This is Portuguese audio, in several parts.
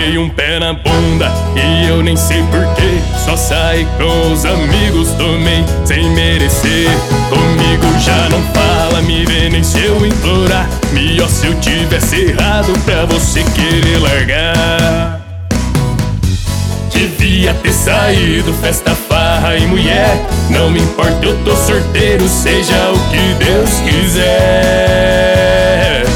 Dei um pé na bunda e eu nem sei porquê. Só saí com os amigos, tomei sem merecer. Comigo já não fala, me vê nem se eu implorar. Melhor se eu tivesse errado pra você querer largar. Devia ter saído, festa, farra e mulher. Não me importa, eu tô sorteiro, seja o que Deus quiser.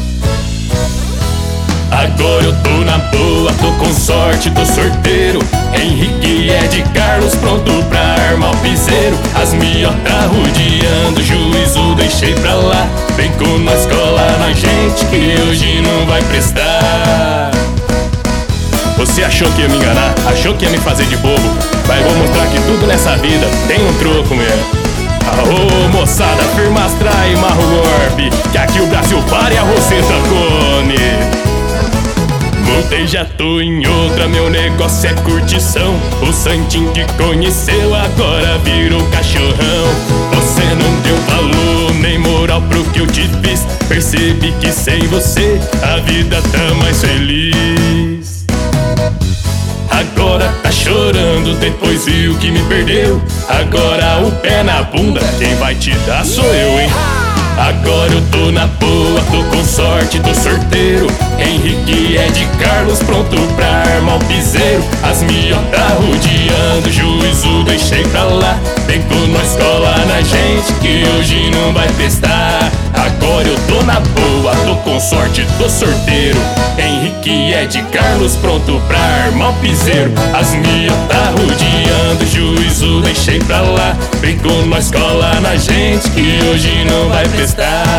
Agora eu tô na boa, tô com sorte, tô sorteiro. Henrique e Ed Carlos pronto pra armar o piseiro. As miotas rodeando, juízo deixei pra lá. Vem com nós, cola na gente que hoje não vai prestar. Você achou que ia me enganar? Achou que ia me fazer de bobo? Mas vou mostrar que tudo nessa vida tem um troco mesmo. Aô moçada, firma Astra e marro golpe, que aqui o Brasil para e a roseta come. Voltei, já tô em outra, meu negócio é curtição. O santinho que conheceu agora virou cachorrão. Você não deu valor nem moral pro que eu te fiz. Percebi que sem você a vida tá mais feliz. Agora tá chorando, depois viu que me perdeu. Agora o pé na bunda, quem vai te dar sou eu, hein? Agora eu tô na boa, tô com sorte, tô sorteiro. Henrique e Ed Carlos pronto pra armar o piseiro. As miotas rodeando, juízo deixei pra lá. Vem com nós, cola na gente que hoje não vai prestar. Agora eu tô na boa, tô com sorte, tô sorteiro. Henrique e Ed Carlos pronto pra armar o piseiro. As miotas rodeando, juízo deixei pra lá. Vem com nós, cola na gente que hoje não vai prestar.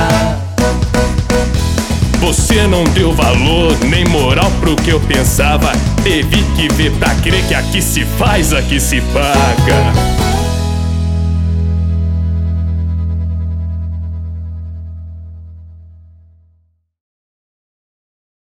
Você não deu valor nem moral pro que eu pensava. Teve que ver pra crer que aqui se faz, aqui se paga.